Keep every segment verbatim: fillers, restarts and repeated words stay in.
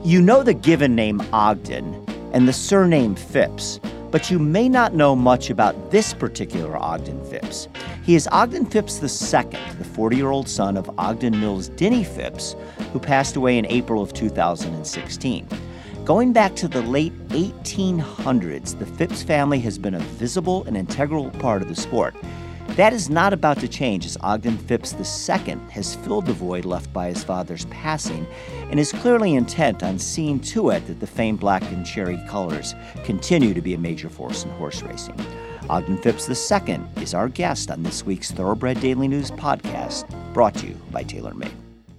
You know the given name Ogden and the surname Phipps, but you may not know much about this particular Ogden Phipps. He is Ogden Phipps the Second, the forty-year-old son of Ogden Mills Dinnie Phipps, who passed away in April of two thousand sixteen. Going back to the late eighteen hundreds, the Phipps family has been a visible and integral part of the sport. That is not about to change as Ogden Phipps the Second has filled the void left by his father's passing and is clearly intent on seeing to it that the famed black and cherry colors continue to be a major force in horse racing. Ogden Phipps the Second is our guest on this week's Thoroughbred Daily News podcast, brought to you by TaylorMade.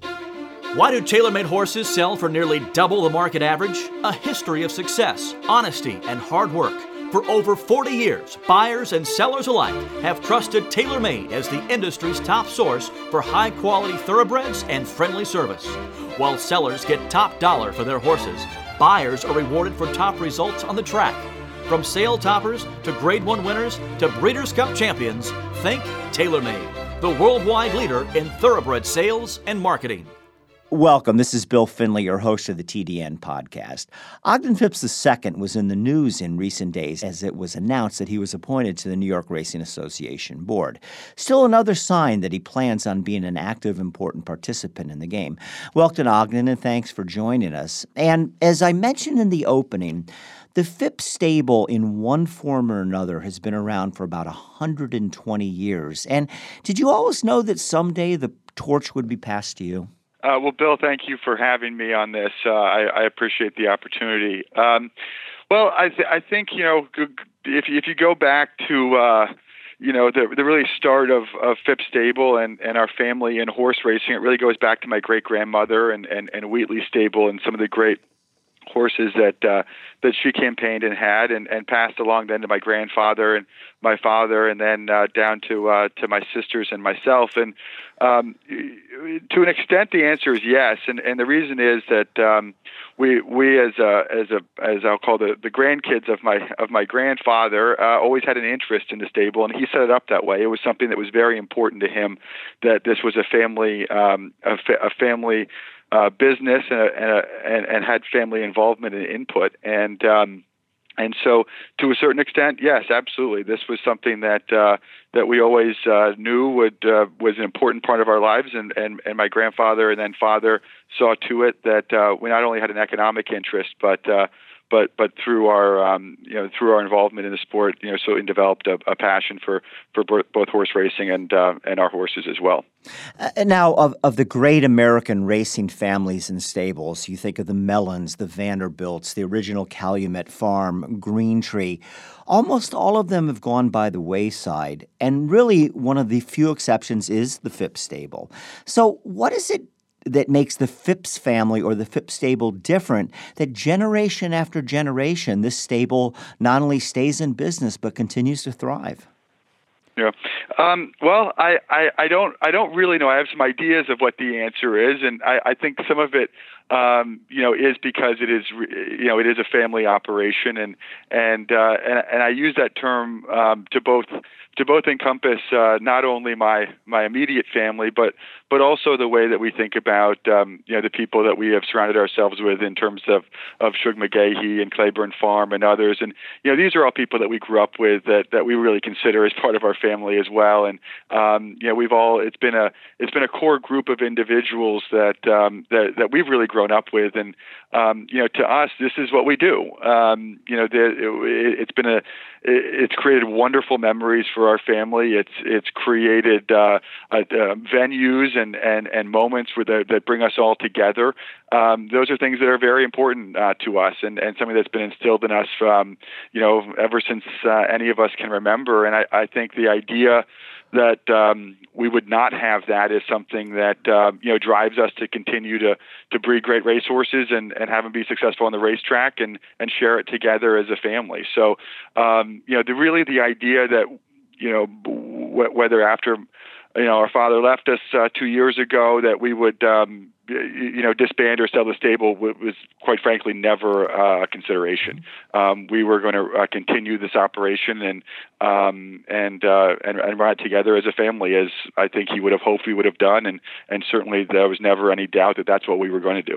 Why do TaylorMade horses sell for nearly double the market average? A history of success, honesty, and hard work. For over forty years, buyers and sellers alike have trusted TaylorMade as the industry's top source for high-quality thoroughbreds and friendly service. While sellers get top dollar for their horses, buyers are rewarded for top results on the track. From sale toppers to Grade One winners to Breeders' Cup champions, think TaylorMade, the worldwide leader in thoroughbred sales and marketing. Welcome. This is Bill Finley, your host of the T D N podcast. Ogden Phipps the Second was in the news in recent days as it was announced that he was appointed to the New York Racing Association board. Still another sign that he plans on being an active, important participant in the game. Welcome, Ogden, and thanks for joining us. And as I mentioned in the opening, the Phipps stable in one form or another has been around for about one hundred twenty years. And did you always know that someday the torch would be passed to you? Uh, well, Bill, thank you for having me on this. Uh, I, I appreciate the opportunity. Um, well, I, th- I think, you know, if, if you go back to, uh, you know, the, the really start of, of Phipps Stable and, and our family in horse racing, it really goes back to my great-grandmother and, and, and Wheatley Stable and some of the great horses that uh, that she campaigned and had and, and passed along then to my grandfather and my father and then uh, down to uh, to my sisters and myself. And um, to an extent, the answer is yes. And, and the reason is that um, we we as a, as a as I'll call the, the grandkids of my of my grandfather uh, always had an interest in the stable, and he set it up that way. It was something that was very important to him that this was a family um, a, fa- a family. Uh, business and, and, and and had family involvement and input, and um, and so to a certain extent, yes, absolutely, this was something that uh, that we always uh, knew would uh, was an important part of our lives, and, and, and my grandfather and then father saw to it that uh, we not only had an economic interest, but uh, but but through our um, you know through our involvement in the sport, you know, so it developed a, a passion for for both horse racing and uh, and our horses as well. Uh, now, of, of the great American racing families and stables, you think of the Mellons, the Vanderbilts, the original Calumet Farm, Green Tree. Almost all of them have gone by the wayside, and really one of the few exceptions is the Phipps stable. So what is it that makes the Phipps family or the Phipps stable different, that generation after generation, this stable not only stays in business but continues to thrive? Yeah. Um, well, I, I, I don't I don't really know. I have some ideas of what the answer is, and I, I think some of it, um, you know, is because it is you know it is a family operation, and and uh, and, and I use that term um, to both to both encompass uh, not only my my immediate family, but but also the way that we think about um, you know the people that we have surrounded ourselves with in terms of of Shug McGahee and Claiborne Farm and others, and you know these are all people that we grew up with that, that we really consider as part of our family as well, and um, you know we've all it's been a it's been a core group of individuals that um, that that we've really grown up with, and um, you know to us this is what we do. Um, you know the, it, it's been a it's created wonderful memories for our family. It's it's created uh, uh, uh, venues and, and, and moments where the, that bring us all together. Um, those are things that are very important uh, to us, and, and something that's been instilled in us, um, you know, ever since uh, any of us can remember. And I, I think the idea that um, we would not have that is something that uh, you know drives us to continue to to breed great racehorses and, and have them be successful on the racetrack and, and share it together as a family. So um, you know, the really the idea that you know w- whether after you know our father left us uh, two years ago that we would um, you know disband or sell the stable was quite frankly never uh, a consideration. Um, we were going to uh, continue this operation and um, and, uh, and and run it together as a family, as I think he would have hoped we would have done, and and certainly there was never any doubt that that's what we were going to do.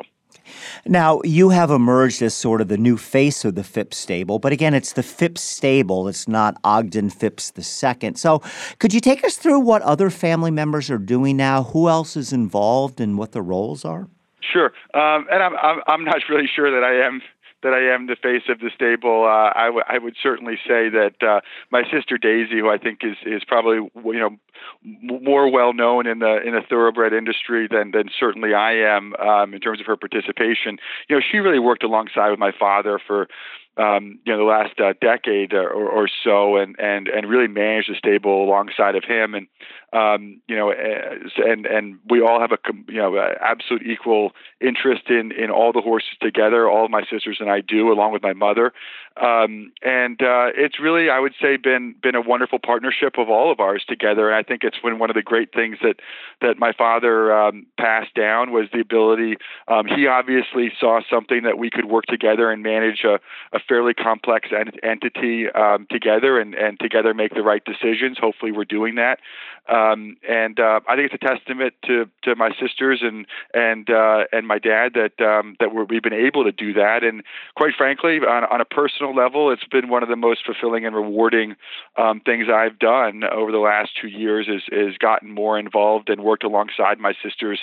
Now, you have emerged as sort of the new face of the Phipps stable, but again, it's the Phipps stable. It's not Ogden Phipps the second. So could you take us through what other family members are doing now, who else is involved, and what the roles are? Sure. Um, and I'm, I'm I'm not really sure that I am that I am the face of the stable. Uh, I, w- I would certainly say that uh, my sister Daisy, who I think is is probably you know m- more well known in the in the thoroughbred industry than than certainly I am um, in terms of her participation. You know, she really worked alongside with my father for um, you know the last uh, decade or, or so, and and and really managed the stable alongside of him. And um, you know, and and we all have a you know a absolute equal interest in in all the horses together. All of my sisters and I do, along with my mother. Um, and uh, it's really, I would say, been been a wonderful partnership of all of ours together. And I think it's been one of the great things that that my father um, passed down was the ability. Um, he obviously saw something that we could work together and manage a, a fairly complex ent- entity um, together, and and together make the right decisions. Hopefully, we're doing that. Um, and uh, I think it's a testament to, to my sisters and and uh, and my dad that um, that we're, we've been able to do that. And quite frankly, on, on a personal level, it's been one of the most fulfilling and rewarding um, things I've done over the last two years. Is is gotten more involved and worked alongside my sisters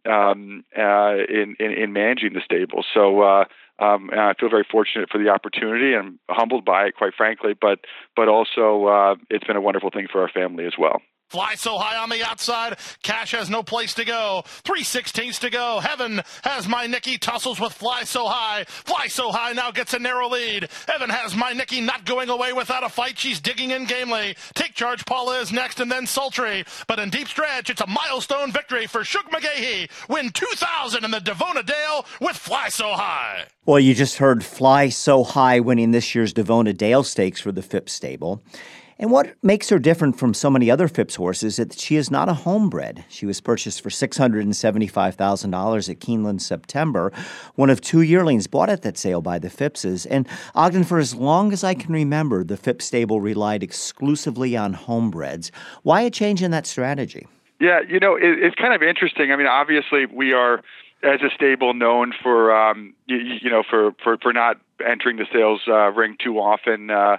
um, uh, in, in in managing the stable. So. Uh, Um, and I feel very fortunate for the opportunity and humbled by it, quite frankly, but but also uh, it's been a wonderful thing for our family as well. Fly so high on the outside, Cash has no place to go. Three sixteenths to go. Heaven has my Nikki, tussles with Fly so high. Fly so high now gets a narrow lead. Heaven has my Nikki not going away without a fight. She's digging in gamely. Take Charge Paula is next and then Sultry. But in deep stretch, it's a milestone victory for Shug McGahee. Win two thousand in the Devona Dale with Fly so high. Well, you just heard Fly so high winning this year's Devona Dale Stakes for the Phipps stable. And what makes her different from so many other Phipps horses is that she is not a homebred. She was purchased for six hundred seventy-five thousand dollars at Keeneland September, one of two yearlings bought at that sale by the Phippses. And Ogden, for as long as I can remember, the Phipps stable relied exclusively on homebreds. Why a change in that strategy? Yeah, you know, it, it's kind of interesting. I mean, obviously, we are, as a stable, known for, um, you, you know, for, for, for not entering the sales uh, ring too often uh,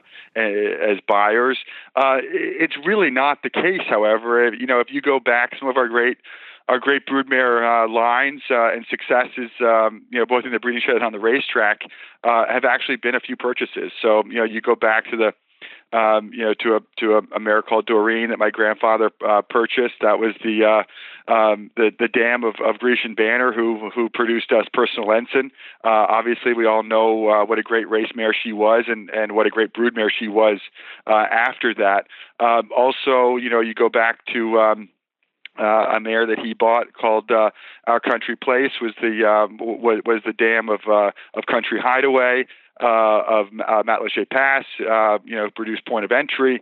as buyers. Uh, it's really not the case, however. You know, if you go back, some of our great our great broodmare uh, lines uh, and successes, um, you know, both in the breeding shed and on the racetrack, uh, have actually been a few purchases. So, you know, you go back to the Um, you know, to a to a, a mare called Doreen that my grandfather uh, purchased. That was the uh, um, the the dam of, of Grecian Banner, who who produced us Personal Ensign. Uh, obviously, we all know uh, what a great race mare she was, and, and what a great broodmare she was uh, after that. Um, also, you know, you go back to um, Uh, a mare that he bought called uh, Our Country Place was the um, was, was the dam of uh, of Country Hideaway. Uh, of uh, Matlacha Pass, uh, you know, produced Point of Entry,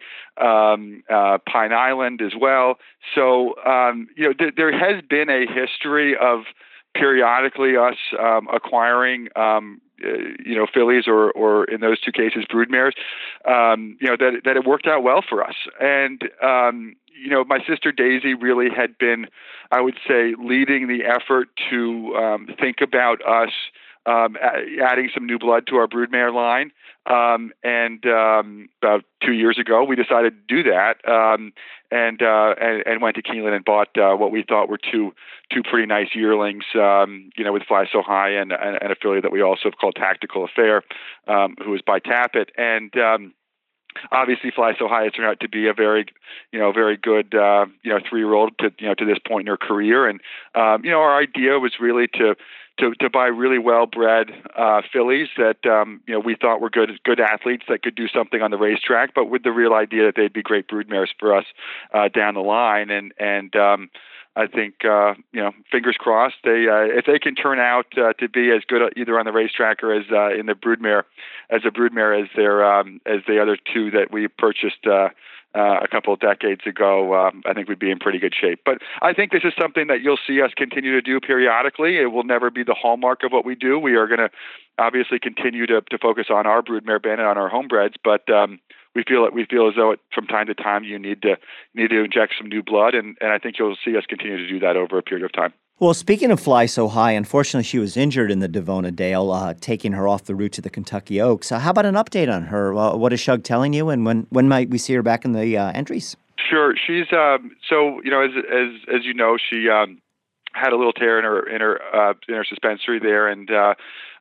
um, uh, Pine Island as well. So, um, you know, th- there has been a history of periodically us um, acquiring, um, uh, you know, fillies or, or in those two cases, broodmares, um, you know, that that it worked out well for us. And, um, you know, my sister Daisy really had been, I would say, leading the effort to um, think about us Um, adding some new blood to our broodmare line. Um, and um, about two years ago, we decided to do that um, and, uh, and and went to Keeneland and bought uh, what we thought were two two pretty nice yearlings, um, you know, with Fly So High and, and, and a filly that we also have called Tactical Affair, um, who was by Tappet. And um, obviously, Fly So High has turned out to be a very, you know, very good, uh, you know, three-year-old to, you know, to this point in her career. And, um, you know, our idea was really to To, to buy really well-bred uh, fillies that um, you know we thought were good good athletes that could do something on the racetrack, but with the real idea that they'd be great broodmares for us uh, down the line. And and um, I think uh, you know, fingers crossed, they uh, if they can turn out uh, to be as good either on the racetrack or as uh, in the broodmare as a broodmare as their um, as the other two that we purchased Uh, Uh, a couple of decades ago, um, I think we'd be in pretty good shape. But I think this is something that you'll see us continue to do periodically. It will never be the hallmark of what we do. We are going to obviously continue to, to focus on our broodmare bin and on our homebreds, but um, we feel we feel as though it, from time to time you need to need to inject some new blood, and, and I think you'll see us continue to do that over a period of time. Well, speaking of Fly So High, unfortunately she was injured in the Devona Dale, uh, taking her off the route to the Kentucky Oaks. Uh, how about an update on her? Uh, what is Shug telling you, and when when might we see her back in the uh, entries? Sure. She's um, so you know as as as you know she um, had a little tear in her in her uh, in her suspensory there, and uh,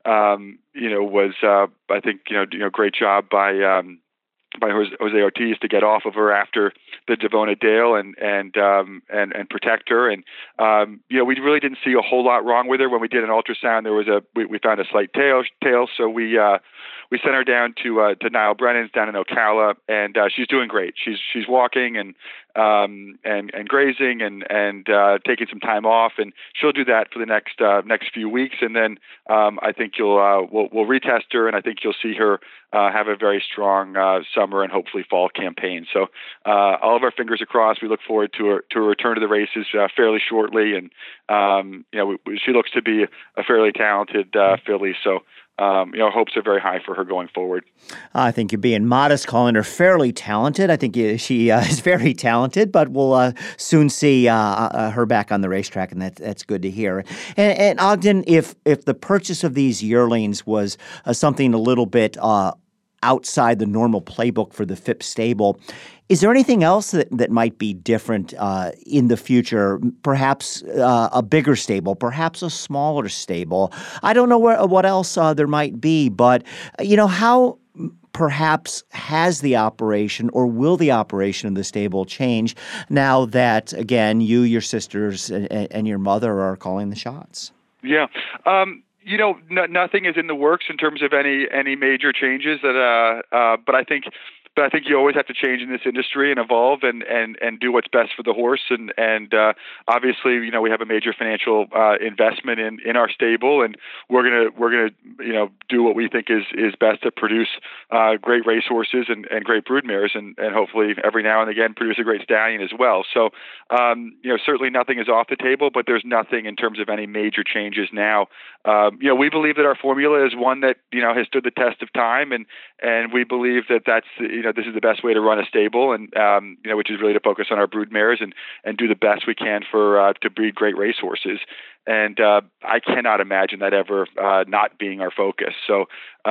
um, you know was uh, I think you know you know great job by. Um, by Jose Ortiz to get off of her after the Devona Dale and and um, and and protect her. And um, you know, we really didn't see a whole lot wrong with her. When we did an ultrasound, there was a we, we found a slight tail tail. So we uh, we sent her down to uh, to Niall Brennan's down in Ocala, and uh, she's doing great. She's she's walking and um, and and grazing and and uh, taking some time off, and she'll do that for the next uh, next few weeks. And then um, I think you'll uh, we'll we'll retest her, and I think you'll see her uh, have a very strong uh, summer and hopefully fall campaign. So uh, all of our fingers are crossed. We look forward to her to a return to the races uh, fairly shortly, and um, you know we, we, she looks to be a fairly talented uh, filly. So. Um, you know, hopes are very high for her going forward. I think you're being modest calling her fairly talented. I think she uh, is very talented, but we'll uh, soon see uh, uh, her back on the racetrack, and that, that's good to hear. And, and Ogden, if if the purchase of these yearlings was uh, something a little bit uh, outside the normal playbook for the Phipps stable, is there anything else that, that might be different uh, in the future? Perhaps uh, a bigger stable, perhaps a smaller stable. I don't know where, what else uh, there might be, but, you know, how perhaps has the operation or will the operation of the stable change now that, again, you, your sisters, and, and your mother are calling the shots? Yeah. Um You know, no, nothing is in the works in terms of any any major changes. That, uh, uh, but I think, but I think you always have to change in this industry and evolve and, and, and do what's best for the horse. And and uh, obviously, you know, we have a major financial uh, investment in, in our stable, and we're gonna we're gonna you know do what we think is, is best to produce uh, great racehorses and, and great broodmares, and, and hopefully every now and again produce a great stallion as well. So um, you know, certainly nothing is off the table, but there's nothing in terms of any major changes now. Um, you know, we believe that our formula is one that, you know, has stood the test of time, and, and we believe that that's, you know, this is the best way to run a stable, and, um, you know, which is really to focus on our brood mares and, and do the best we can for, uh, to breed great racehorses. And, uh, I cannot imagine that ever, uh, not being our focus. So,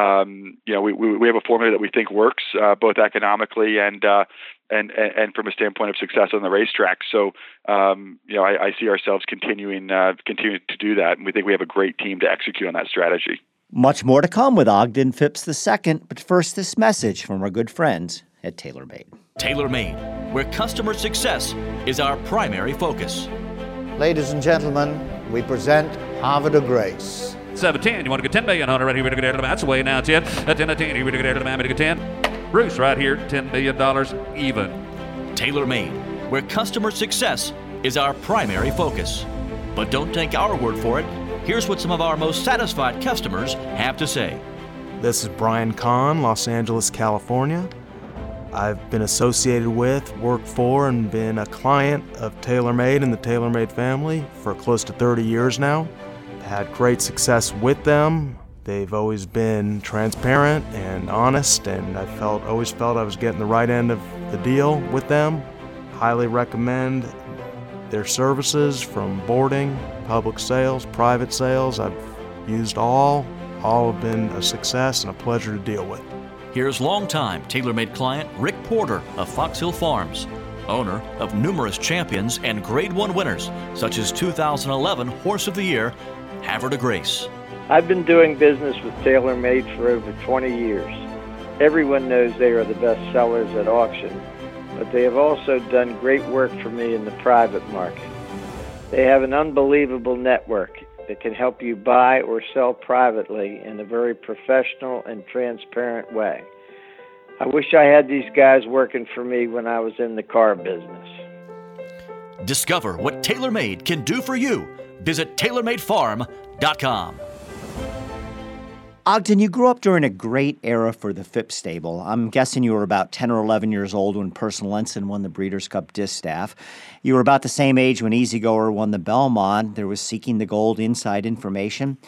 um, you know, we, we, we have a formula that we think works, uh, both economically and, uh, And, and from a standpoint of success on the racetrack. So, um, you know, I, I see ourselves continuing uh, continuing to do that, and we think we have a great team to execute on that strategy. Much more to come with Ogden Phipps the Second, but first this message from our good friends at TaylorMade. TaylorMade, where customer success is our primary focus. Ladies and gentlemen, we present Havre de Grace. seven ten, you want to get ten million on it right here, we're going to get out of the match away now, ten, ten, ten, you're going to get out of the match, we're going to get ten. Bruce right here, ten million dollars even. TaylorMade, where customer success is our primary focus. But don't take our word for it. Here's what some of our most satisfied customers have to say. This is Brian Kahn, Los Angeles, California. I've been associated with, worked for, and been a client of TaylorMade and the TaylorMade family for close to thirty years now. Had great success with them. They've always been transparent and honest, and I felt always felt I was getting the right end of the deal with them. Highly recommend their services, from boarding, public sales, private sales. I've used all. All have been a success and a pleasure to deal with. Here's longtime TaylorMade client Rick Porter of Fox Hill Farms, owner of numerous champions and Grade One winners, such as two thousand eleven Horse of the Year, Havre de Grace. I've been doing business with TaylorMade for over twenty years. Everyone knows they are the best sellers at auction, but they have also done great work for me in the private market. They have an unbelievable network that can help you buy or sell privately in a very professional and transparent way. I wish I had these guys working for me when I was in the car business. Discover what TaylorMade can do for you. Visit Taylor Made Farm dot com. Ogden, you grew up during a great era for the Phipps stable. I'm guessing you were about ten or eleven years old when Person Lenson won the Breeders' Cup Distaff. You were about the same age when Easygoer won the Belmont. There was Seeking the Gold inside information.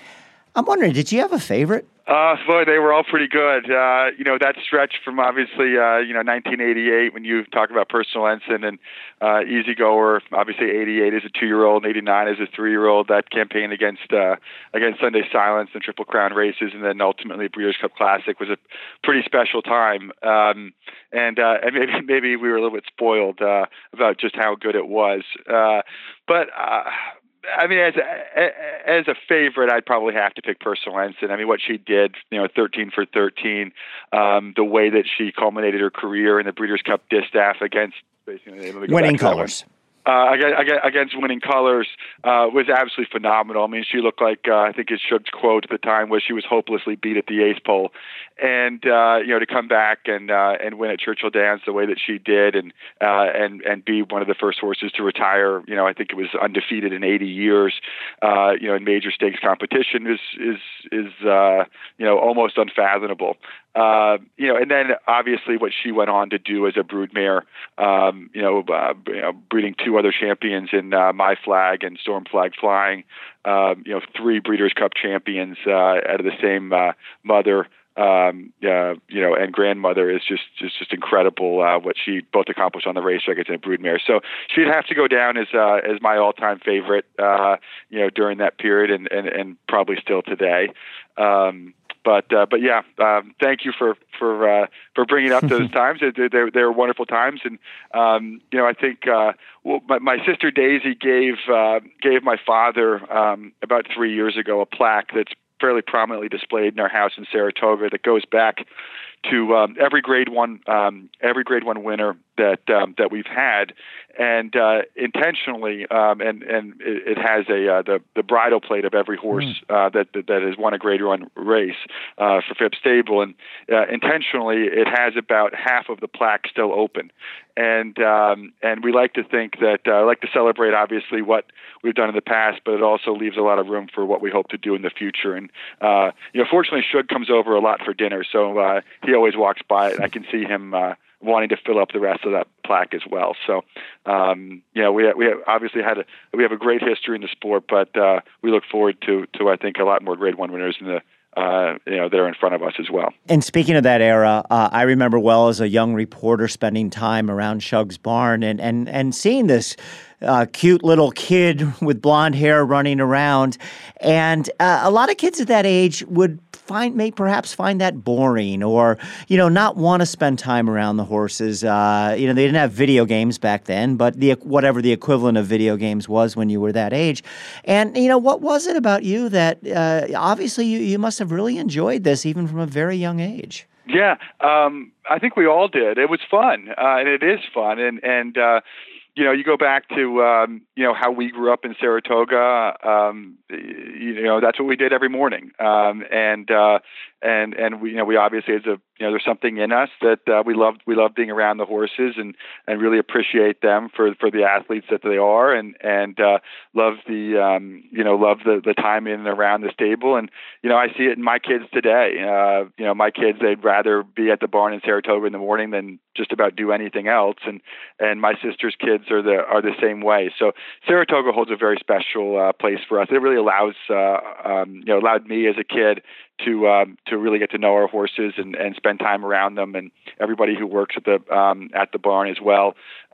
I'm wondering, did you have a favorite? Uh, boy, they were all pretty good. Uh, you know, that stretch from obviously, uh, you know, nineteen eighty-eight when you talk about Personal Ensign and uh, Easy Goer, obviously eighty-eight as a two-year-old and eighty-nine as a three-year-old, that campaign against uh, against Sunday Silence and Triple Crown races, and then ultimately Breeders' Cup Classic was a pretty special time. Um, and uh, and maybe maybe we were a little bit spoiled uh, about just how good it was. Uh, but uh, I mean, as a, as a favorite, I'd probably have to pick Personal Ensign. I mean, what she did, you know, thirteen for thirteen, um, the way that she culminated her career in the Breeders' Cup Distaff against basically Winning Colors. Uh, against Winning Colors uh, was absolutely phenomenal. I mean, she looked like, uh, I think his Shug's quote at the time was she was hopelessly beat at the ace pole. And, uh, you know, to come back and uh, and win at Churchill Downs the way that she did and uh, and and be one of the first horses to retire, you know, I think it was undefeated in eighty years, uh, you know, in major stakes competition is, is, is uh, you know, almost unfathomable. Uh, you know, and then obviously what she went on to do as a broodmare, um, you know, uh, you know, breeding two other champions in uh, My Flag and Storm Flag Flying, um, you know, three Breeders' Cup champions uh, out of the same uh, mother, um, uh, you know, and grandmother is just just, just incredible uh, what she both accomplished on the racetrack as a broodmare. So she'd have to go down as uh, as my all-time favorite, uh, you know, during that period and, and, and probably still today. Um, But uh, but yeah, um, thank you for for uh, for bringing up those times. They, they, they were wonderful times, and um, you know I think uh, well, my, my sister Daisy gave uh, gave my father um, about three years ago a plaque that's fairly prominently displayed in our house in Saratoga that goes back to um, every grade one um, every grade one winner that um, that we've had, and uh, intentionally, um, and and it, it has a uh, the the bridle plate of every horse mm. uh, that, that that has won a grade one race uh, for Phipps Stable, and uh, intentionally it has about half of the plaque still open, and um, and we like to think that uh, I like to celebrate obviously what we've done in the past, but it also leaves a lot of room for what we hope to do in the future. And uh, you know, fortunately, Shug comes over a lot for dinner, so uh, he always walks by it, and I can see him uh, wanting to fill up the rest of that plaque as well. So, um, you know, we we have obviously had a we have a great history in the sport, but uh, we look forward to to I think a lot more Grade One winners in the uh, you know that are in front of us as well. And speaking of that era, uh, I remember well as a young reporter spending time around Shug's barn and and and seeing this uh, cute little kid with blonde hair running around, and uh, a lot of kids at that age would find may perhaps find that boring, or you know not want to spend time around the horses. Uh, you know they didn't have video games back then, but the whatever the equivalent of video games was when you were that age. And you know what was it about you that uh, obviously you, you must have really enjoyed this even from a very young age? Yeah, um, I think we all did. It was fun, uh, and it is fun, and and. Uh, You know, you go back to, um, you know, how we grew up in Saratoga, um, you know, that's what we did every morning. Um, and, uh, and, and we, you know, we obviously, as a, you know, there's something in us that uh, we love, we love being around the horses and, and really appreciate them for, for the athletes that they are, and, and uh, love the, um, you know, love the, the time in and around the stable. And, you know, I see it in my kids today. Uh, you know, my kids, they'd rather be at the barn in Saratoga in the morning than just about do anything else. And, and my sister's kids are the, are the same way. So Saratoga holds a very special uh, place for us. It really allows, uh, um, you know, allowed me as a kid to um, to really get to know our horses and, and spend time around them, and everybody who works at the um, at the barn as well.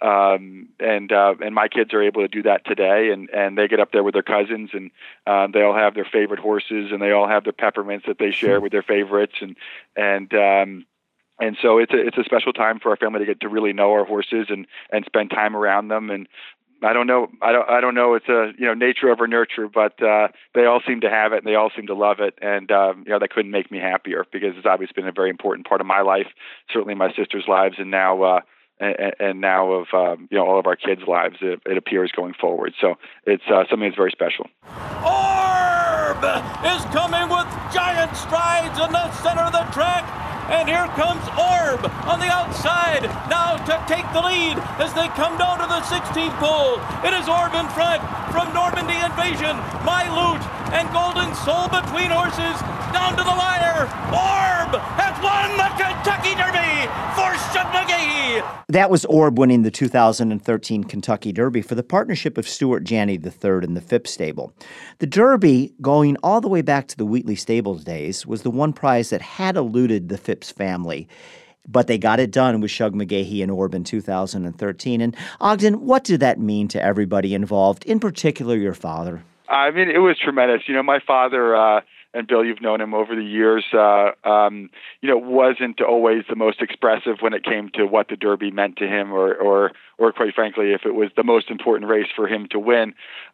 Um, and uh, and my kids are able to do that today, and, and they get up there with their cousins, and uh, they all have their favorite horses, and they all have their peppermints that they share with their favorites, and and um, and so it's a it's a special time for our family to get to really know our horses and, and spend time around them. And I don't know. I don't. I don't know. It's a you know nature over nurture, but uh, they all seem to have it, and they all seem to love it, and um, you know that couldn't make me happier, because it's obviously been a very important part of my life, certainly my sister's lives, and now uh, and, and now of um, you know all of our kids' lives. It, it appears going forward, so it's uh, something that's very special. Orb is coming with giant strides in the center of the track. And here comes Orb on the outside, now to take the lead as they come down to the sixteenth pole. It is Orb in front from Normandy Invasion, My Loot, and Golden Soul between horses, down to the wire. Orb has won the Kentucky Derby for Shug McGee. McGahee. That was Orb winning the two thousand thirteen Kentucky Derby for the partnership of Stuart Janney the third and the Phipps stable. The Derby, going all the way back to the Wheatley Stables days, was the one prize that had eluded the Phipps family. But they got it done with Shug McGahee and Orb in two thousand thirteen. And Ogden, what did that mean to everybody involved, in particular your father? I mean, it was tremendous. You know, my father, uh, and Bill, you've known him over the years, uh, um, you know, wasn't always the most expressive when it came to what the Derby meant to him or, or, or quite frankly, if it was the most important race for him to win.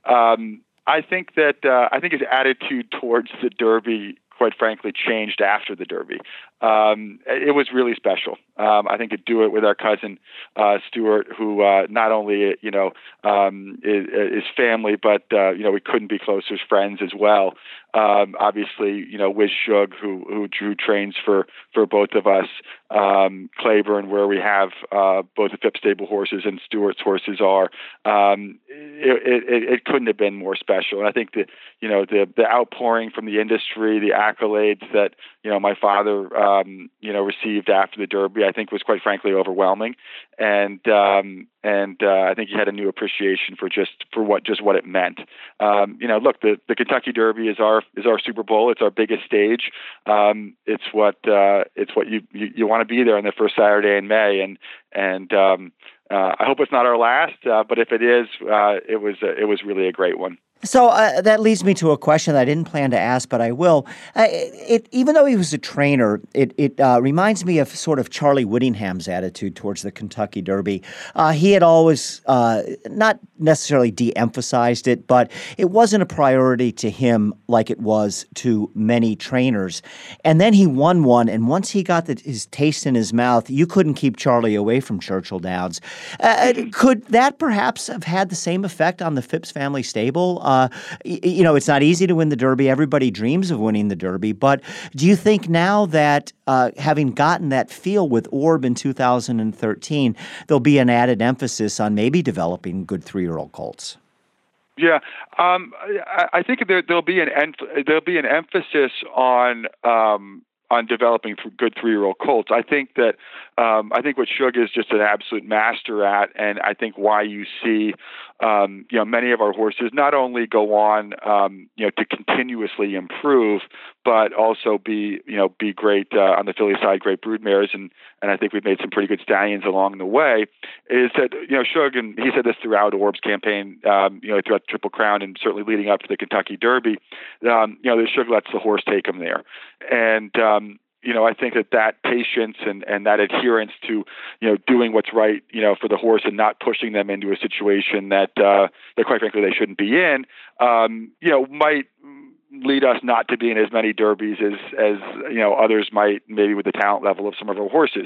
Um, I think that, uh, I think his attitude towards the Derby, quite frankly, changed after the Derby. Um, it was really special. Um, I think to do it with our cousin, uh, Stuart, who, uh, not only, you know, um, is, is family, but, uh, you know, we couldn't be closer as friends as well. Um, obviously, you know, Wiz Shug, who, who Drew trains for, for both of us, um, Claiborne, where we have, uh, both the Phipps stable horses and Stuart's horses are, um, it, it, it couldn't have been more special. And I think that, you know, the, the outpouring from the industry, the accolades that, you know, my father, um, you know, received after the Derby, I think was quite frankly overwhelming. And, um, and, uh, I think he had a new appreciation for just, for what, just what it meant. Um, you know, look, the, the Kentucky Derby is our, is our Super Bowl. It's our biggest stage. Um, it's what, uh, it's what you, you, you want to be there on the first Saturday in May. And, and, um, uh, I hope it's not our last, uh, but if it is, uh, it was, uh, it was really a great one. So uh, that leads me to a question that I didn't plan to ask, but I will. Uh, it, it, even though he was a trainer, it, it uh, reminds me of sort of Charlie Whittingham's attitude towards the Kentucky Derby. Uh, he had always uh, not necessarily de-emphasized it, but it wasn't a priority to him like it was to many trainers. And then he won one, and once he got the, his taste in his mouth, you couldn't keep Charlie away from Churchill Downs. Uh, could that perhaps have had the same effect on the Phipps family stable? Uh, you know, it's not easy to win the Derby. Everybody dreams of winning the Derby. But do you think now that uh, having gotten that feel with Orb in two thousand thirteen, there'll be an added emphasis on maybe developing good three-year-old colts? Yeah, um, I, I think there, there'll be an there'll be an emphasis on um, on developing good three-year-old colts. I think that um, I think what Shug is just an absolute master at, and I think why you see um, you know many of our horses not only go on um, you know to continuously improve, but also be you know be great uh, on the filly side, great broodmares, and and I think we've made some pretty good stallions along the way. Is that you know Shug, and he said this throughout Orb's campaign, um, you know throughout the Triple Crown, and certainly leading up to the Kentucky Derby, um, you know the Shug lets the horse take him there, and um, you know, I think that that patience and, and that adherence to, you know, doing what's right, you know, for the horse and not pushing them into a situation that, uh, that quite frankly, they shouldn't be in, um, you know, might lead us not to be in as many derbies as, as, you know, others might, maybe with the talent level of some of our horses.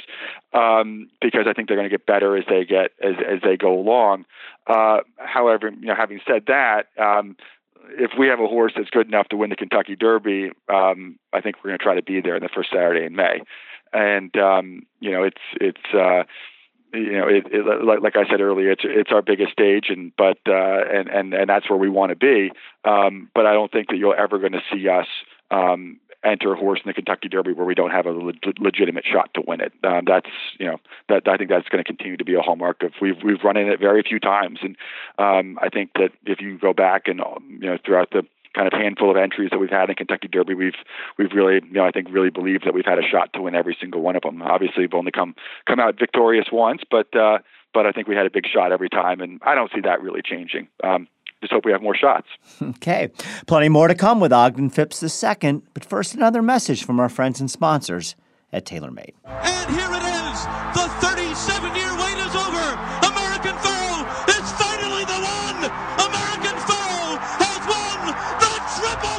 Um, because I think they're going to get better as they get, as, as they go along. Uh, however, you know, having said that, um, if we have a horse that's good enough to win the Kentucky Derby, um, I think we're going to try to be there in the first Saturday in May. And, um, you know, it's, it's, uh, you know, it, it, like, like I said earlier, it's, it's our biggest stage and, but, uh, and, and, and that's where we want to be. Um, but I don't think that you're ever going to see us, um, enter a horse in the Kentucky Derby where we don't have a le- legitimate shot to win it. Um, that's, you know, that I think that's going to continue to be a hallmark of, we've, we've run in it very few times. And, um, I think that if you go back and, you know, throughout the kind of handful of entries that we've had in Kentucky Derby, we've, we've really, you know, I think really believed that we've had a shot to win every single one of them. Obviously we've only come, come out victorious once, but, uh, but I think we had a big shot every time. And I don't see that really changing. Um, Just hope we have more shots. Okay. Plenty more to come with Ogden Phipps the second. But first, another message from our friends and sponsors at TaylorMade. And here it is. The thirty-seven-year wait is over. American Pharoah is finally the one. American Pharoah has won the Triple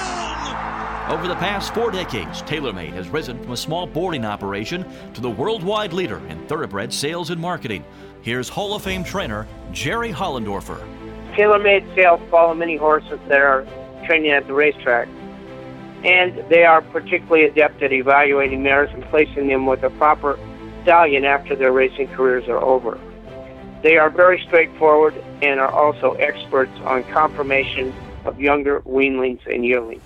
Crown. Over the past four decades, TaylorMade has risen from a small boarding operation to the worldwide leader in thoroughbred sales and marketing. Here's Hall of Fame trainer Jerry Hollendorfer. TaylorMade sales follow many horses that are training at the racetrack, and they are particularly adept at evaluating mares and placing them with a proper stallion after their racing careers are over. They are very straightforward and are also experts on confirmation of younger weanlings and yearlings.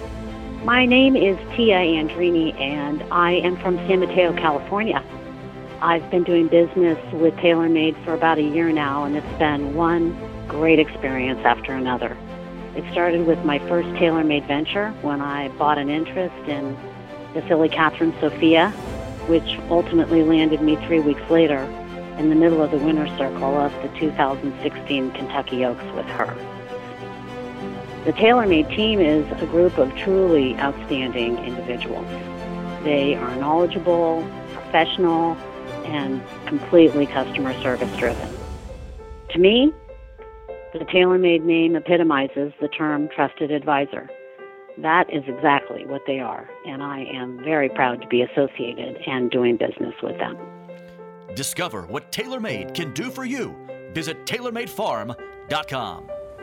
My name is Tia Andrini, and I am from San Mateo, California. I've been doing business with TaylorMade for about a year now, and it's been one great experience after another. It started with my first TaylorMade venture when I bought an interest in the filly Catherine Sophia, which ultimately landed me three weeks later in the middle of the winner's circle of the two thousand sixteen Kentucky Oaks with her. The TaylorMade team is a group of truly outstanding individuals. They are knowledgeable, professional, and completely customer service driven. To me, the TaylorMade name epitomizes the term trusted advisor. That is exactly what they are, and I am very proud to be associated and doing business with them. Discover what TaylorMade can do for you. Visit tailor made farm dot com.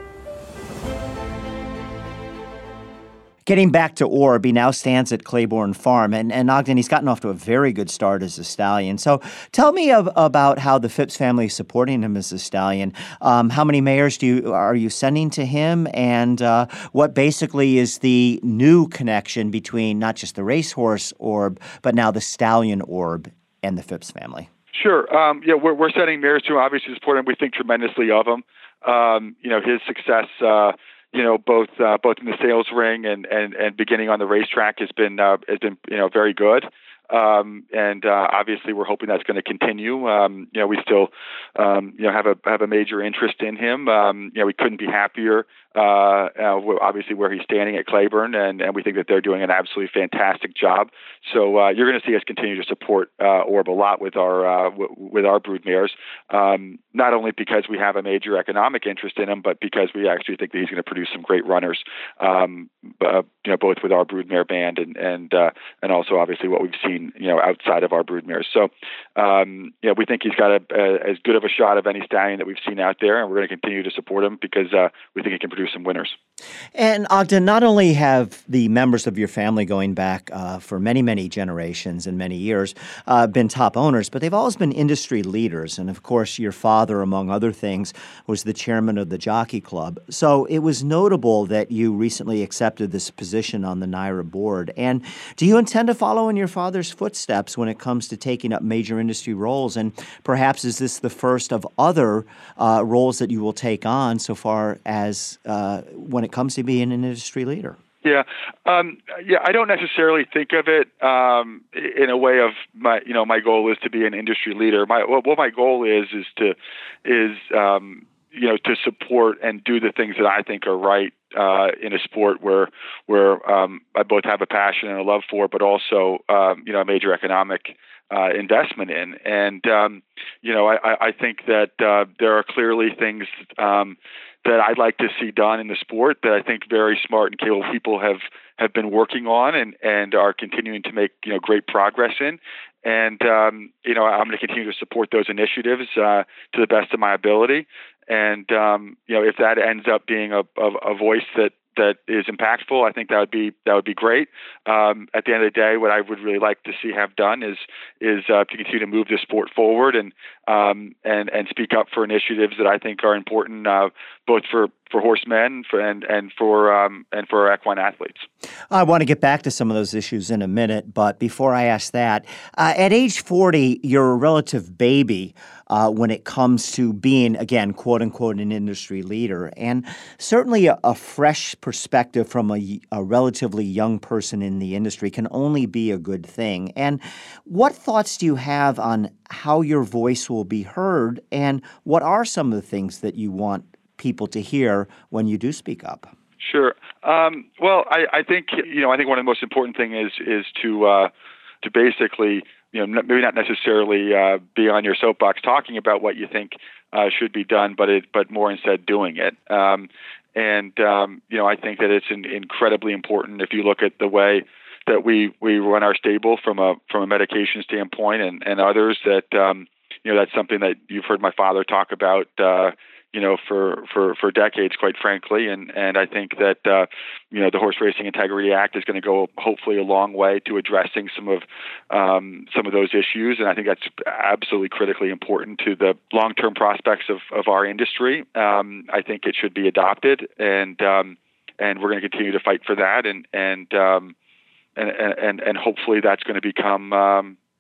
Getting back to Orb, he now stands at Claiborne Farm, and, and Ogden, he's gotten off to a very good start as a stallion. So tell me of, about how the Phipps family is supporting him as a stallion. Um, how many mares do you are you sending to him, and uh, what basically is the new connection between not just the racehorse Orb, but now the stallion Orb and the Phipps family? Sure. Um, yeah, we're, we're sending mares to him, obviously support him. We think tremendously of him. Um, you know, his success uh, you know, both uh, both in the sales ring and, and, and beginning on the racetrack has been uh, has been you know very good. Um, and uh, obviously, we're hoping that's going to continue. Um, you know, we still, um, you know, have a have a major interest in him. Um, you know, we couldn't be happier. Uh, uh, obviously, where he's standing at Claiborne, and, and we think that they're doing an absolutely fantastic job. So uh, you're going to see us continue to support uh, Orb a lot with our uh, w- with our brood mares. Um, not only because we have a major economic interest in him, but because we actually think that he's going to produce some great runners. Um, uh, you know, both with our broodmare band and and uh, and also obviously what we've seen, you know, outside of our broodmares. So, um, you know, we think he's got a, a, as good of a shot of any stallion that we've seen out there, and we're going to continue to support him because uh, we think he can produce some winners. And Ogden, not only have the members of your family going back uh, for many, many generations and many years uh, been top owners, but they've always been industry leaders. And of course, your father, among other things, was the chairman of the Jockey Club. So it was notable that you recently accepted this position on the NYRA board. And do you intend to follow in your father's footsteps when it comes to taking up major industry roles? And perhaps is this the first of other uh, roles that you will take on so far as uh, when it comes to being an industry leader? Yeah, um, yeah. I don't necessarily think of it um, in a way of my, you know, my goal is to be an industry leader. My what my goal is is to is um, you know to support and do the things that I think are right uh, in a sport where where um, I both have a passion and a love for, but also um, you know a major economic uh, investment in. And um, you know I, I think that uh, there are clearly things Um, that I'd like to see done in the sport that I think very smart and capable people have, have been working on and, and are continuing to make, you know, great progress in. And, um, you know, I'm going to continue to support those initiatives uh, to the best of my ability. And, um, you know, if that ends up being a, a, a voice that, that is impactful, I think that would be that would be great. Um, at the end of the day, what I would really like to see have done is is uh, to continue to move the sport forward and um, and and speak up for initiatives that I think are important, uh, both for, for horsemen for, and and for um, and for equine athletes. I want to get back to some of those issues in a minute, but before I ask that, uh, at age forty, you're a relative baby uh, when it comes to being, again, quote unquote, an industry leader, and certainly a, a fresh perspective from a, a relatively young person in the industry can only be a good thing. And what thoughts do you have on how your voice will be heard, and what are some of the things that you want people to hear when you do speak up? Sure. Um, well, I, I think you know I think one of the most important thing is is to uh, to basically you know maybe not necessarily uh, be on your soapbox talking about what you think uh, should be done, but it but more instead doing it. Um, and um, you know I think that it's an, incredibly important if you look at the way that we, we run our stable from a from a medication standpoint and, and others that um, you know that's something that you've heard my father talk about. Uh, you know, for, for, for decades, quite frankly. And, and I think that, uh, you know, the Horse Racing Integrity Act is going to go hopefully a long way to addressing some of, um, some of those issues. And I think that's absolutely critically important to the long-term prospects of, of our industry. Um, I think it should be adopted, and, um, and we're going to continue to fight for that. And, and, um, and, and, and hopefully that's going to become, um,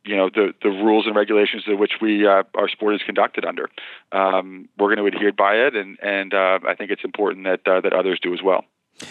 you know, the, the rules and regulations in which we uh, our sport is conducted under. Um, we're going to adhere by it, and and uh, I think it's important that uh, that others do as well.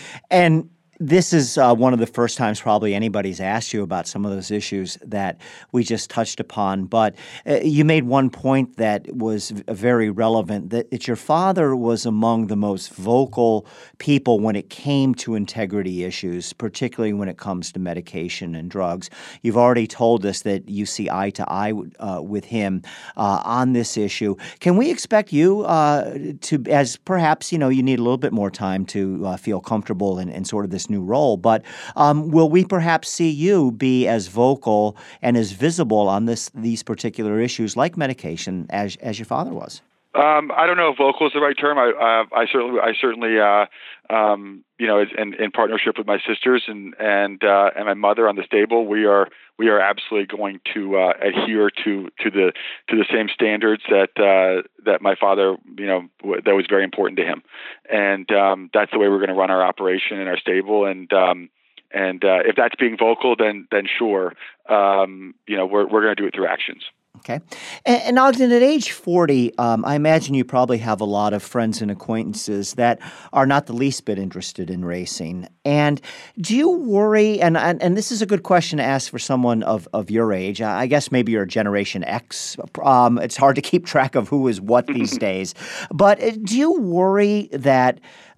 And this is uh, one of the first times probably anybody's asked you about some of those issues that we just touched upon. But uh, you made one point that was v- very relevant, that, that your father was among the most vocal people when it came to integrity issues, particularly when it comes to medication and drugs. You've already told us that you see eye to eye uh, with him uh, on this issue. Can we expect you uh, to, as perhaps, you know, you need a little bit more time to uh, feel comfortable in, in sort of this new role, but um, will we perhaps see you be as vocal and as visible on this these particular issues like medication as as your father was? Um, I don't know if vocal is the right term. I, uh, I certainly, I certainly, uh, um, you know, in, in partnership with my sisters and and uh, and my mother on the stable, we are we are absolutely going to uh, adhere to to the to the same standards that uh, that my father, you know, w- that was very important to him, and um, that's the way we're going to run our operation in our stable. And um, and uh, if that's being vocal, then then sure, um, you know, we're we're going to do it through actions. Okay. And, and Ogden, at age forty, um, I imagine you probably have a lot of friends and acquaintances that are not the least bit interested in racing. And do you worry, and and, and this is a good question to ask for someone of, of your age. I guess maybe you're Generation X. Um, it's hard to keep track of who is what these days. But do you worry that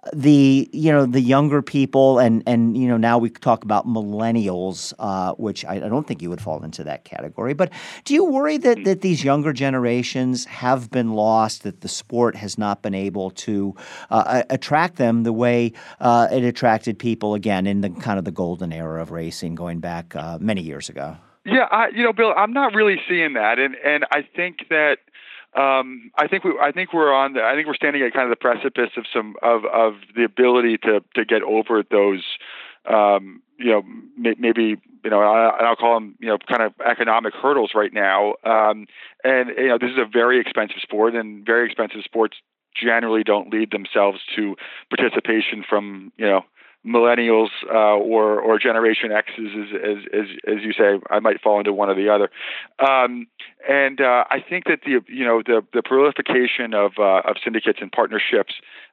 the you know the younger people and and you know now we talk about millennials, uh, which I, I don't think you would fall into that category. But do you worry that that these younger generations have been lost, that the sport has not been able to uh, attract them the way uh, it attracted people again in the kind of the golden era of racing going back uh, many years ago? Yeah, I, you know, Bill, I'm not really seeing that, and and I think that. Um, I think we, I think we're on the, I think we're standing at kind of the precipice of some, of, of the ability to, to get over those, um, you know, may, maybe, you know, I, I'll call them, you know, kind of economic hurdles right now. Um, and, you know, this is a very expensive sport, and very expensive sports generally don't lead themselves to participation from, you know, millennials uh, or or Generation X's, as, as as as you say. I might fall into one or the other, um, and uh, I think that the you know the the proliferation of uh, of syndicates and partnerships,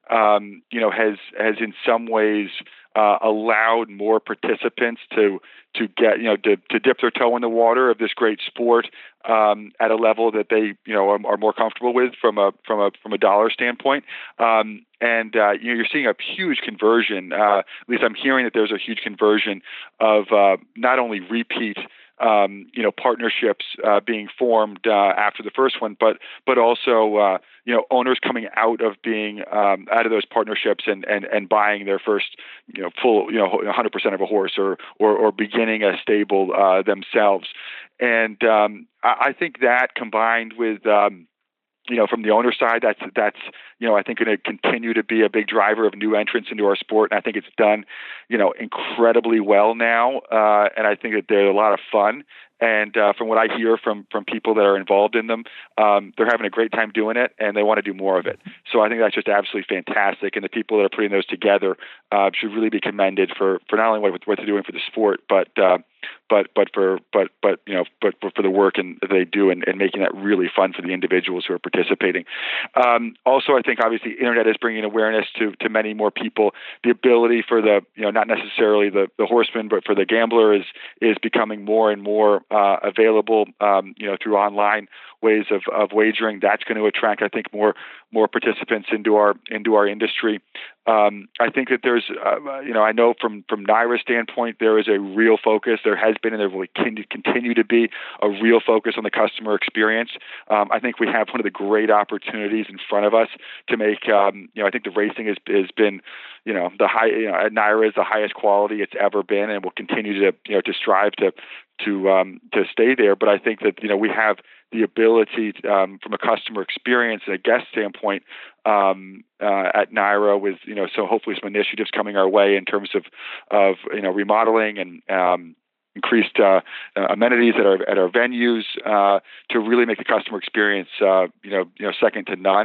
um, you know, has has in some ways uh, allowed more participants to to get you know to, to dip their toe in the water of this great sport um, at a level that they you know are, are more comfortable with from a from a from a dollar standpoint. Um, And uh, you know, you're seeing a huge conversion. Uh, at least I'm hearing that there's a huge conversion of uh, not only repeat, um, you know, partnerships uh, being formed uh, after the first one, but but also uh, you know, owners coming out of being um, out of those partnerships and, and, and buying their first you know full you know one hundred percent of a horse or or, or beginning a stable uh, themselves. And um, I, I think that combined with um, you know, from the owner side, that's that's you know, I think going to continue to be a big driver of new entrants into our sport, and I think it's done, you know, incredibly well now, uh, and I think that they're a lot of fun. And uh, from what I hear from from people that are involved in them, um, they're having a great time doing it, and they want to do more of it. So I think that's just absolutely fantastic. And the people that are putting those together uh, should really be commended for, for not only what, what they're doing for the sport, but uh, but but for but but you know but, but for the work and that they do and, and making that really fun for the individuals who are participating. Um, also, I think obviously internet is bringing awareness to to many more people. The ability for the you know not necessarily the the horseman, but for the gambler is is becoming more and more Uh, available, um, you know, through online ways of, of wagering. That's going to attract, I think, more more participants into our into our industry. Um, I think that there's, uh, you know, I know from from NYRA's standpoint, there is a real focus. There has been, and there will continue to be a real focus on the customer experience. Um, I think we have one of the great opportunities in front of us to make, um, you know, I think the racing has has been, you know, the high, you know, at NYRA is the highest quality it's ever been, and will continue to, you know, to strive to to um, to stay there. But I think that you know we have the ability to, um, from a customer experience and a guest standpoint um, uh, at NYRA with you know so hopefully some initiatives coming our way in terms of of you know remodeling and um, increased uh, uh, amenities at our at our venues uh, to really make the customer experience uh, you know you know second to none.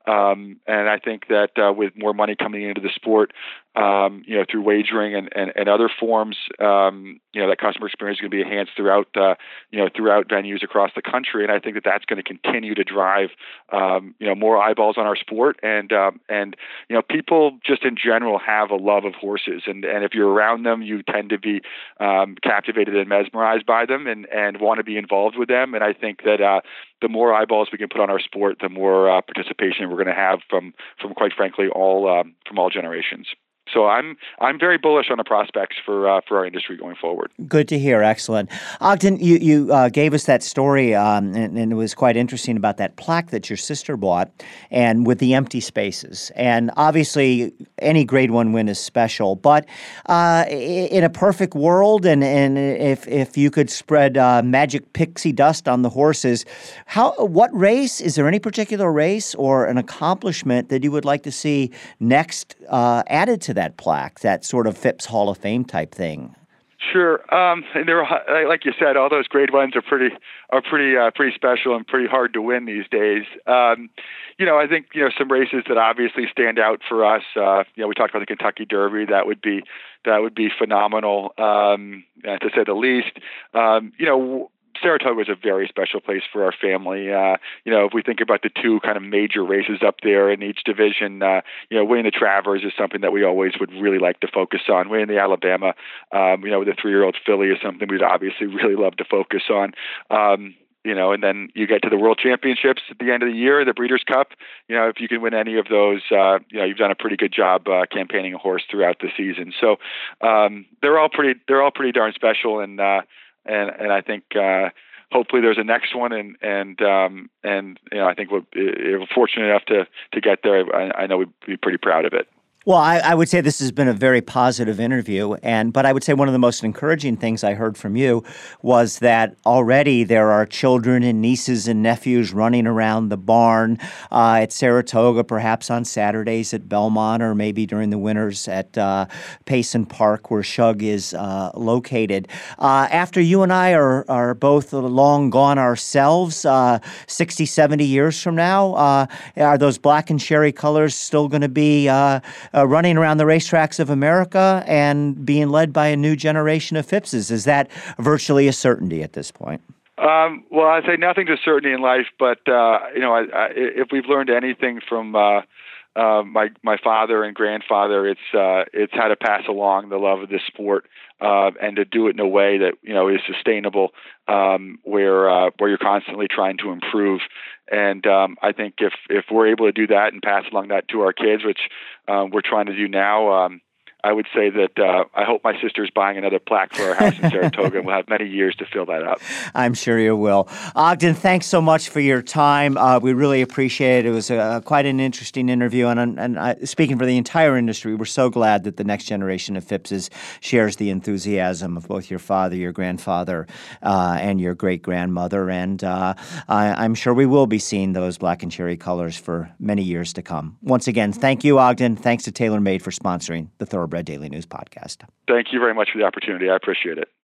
Um, and I think that uh, with more money coming into the sport, um, you know, through wagering and, and, and other forms, um, you know, that customer experience is going to be enhanced throughout, uh, you know, throughout venues across the country. And I think that that's going to continue to drive, um, you know, more eyeballs on our sport. And, um, and, you know, people just in general have a love of horses. And, and if you're around them, you tend to be um, captivated and mesmerized by them and, and want to be involved with them. And I think that uh, the more eyeballs we can put on our sport, the more uh, participation we're going to have from, from quite frankly, all um, from all generations. So I'm I'm very bullish on the prospects for uh, for our industry going forward. Good to hear. Excellent. Ogden, you, you uh, gave us that story, um, and, and it was quite interesting about that plaque that your sister bought and with the empty spaces. And obviously, any grade one win is special. But uh, in a perfect world, and, and if if you could spread uh, magic pixie dust on the horses, how what race, is there any particular race or an accomplishment that you would like to see next uh, added to that? that plaque, that sort of Phipps Hall of Fame type thing? Sure. Um, and there, are, like you said, all those grade ones are pretty are pretty uh, pretty special and pretty hard to win these days. Um, you know, I think you know some races that obviously stand out for us. Uh, you know, we talked about the Kentucky Derby. That would be that would be phenomenal, um, to say the least. Um, you know. Saratoga is a very special place for our family. Uh, you know, if we think about the two kind of major races up there in each division, uh, you know, winning the Travers is something that we always would really like to focus on. Winning the Alabama, um, you know, with the three-year-old filly is something we'd obviously really love to focus on. Um, you know, and then you get to the World Championships at the end of the year, the Breeders' Cup. You know, if you can win any of those, uh, you know, you've done a pretty good job uh, campaigning a horse throughout the season. So um, they're all pretty, they're all pretty darn special, and uh, and and I think. Uh, Hopefully, there's a next one, and and um, and you know, I think we're, if we're fortunate enough to to get there. I, I know we'd be pretty proud of it. Well, I, I would say this has been a very positive interview, and but I would say one of the most encouraging things I heard from you was that already there are children and nieces and nephews running around the barn uh, at Saratoga, perhaps on Saturdays at Belmont, or maybe during the winters at uh, Payson Park, where Shug is uh, located. Uh, after you and I are, are both long gone ourselves, uh, sixty, seventy years from now, uh, are those black and cherry colors still going to be uh, Uh, running around the racetracks of America and being led by a new generation of Phippses? Is that virtually a certainty at this point? Um, well, I'd say nothing's a certainty in life, but uh, you know, I, I, if we've learned anything from uh, uh, my my father and grandfather, it's uh, it's how to pass along the love of this sport uh, and to do it in a way that you know is sustainable, um, where uh, where you're constantly trying to improve. And um, I think if if we're able to do that and pass along that to our kids, which uh, we're trying to do now, um, I would say that uh, I hope my sister's buying another plaque for our house in Saratoga, and we'll have many years to fill that up. I'm sure you will. Ogden, thanks so much for your time. Uh, we really appreciate it. It was a, quite an interesting interview, and, and I, speaking for the entire industry, we're so glad that the next generation of Phippses shares the enthusiasm of both your father, your grandfather, uh, and your great-grandmother, and uh, I, I'm sure we will be seeing those black and cherry colors for many years to come. Once again, thank you, Ogden. Thanks to TaylorMade for sponsoring the Thoroughbred Daily News podcast. Thank you very much for the opportunity. I appreciate it.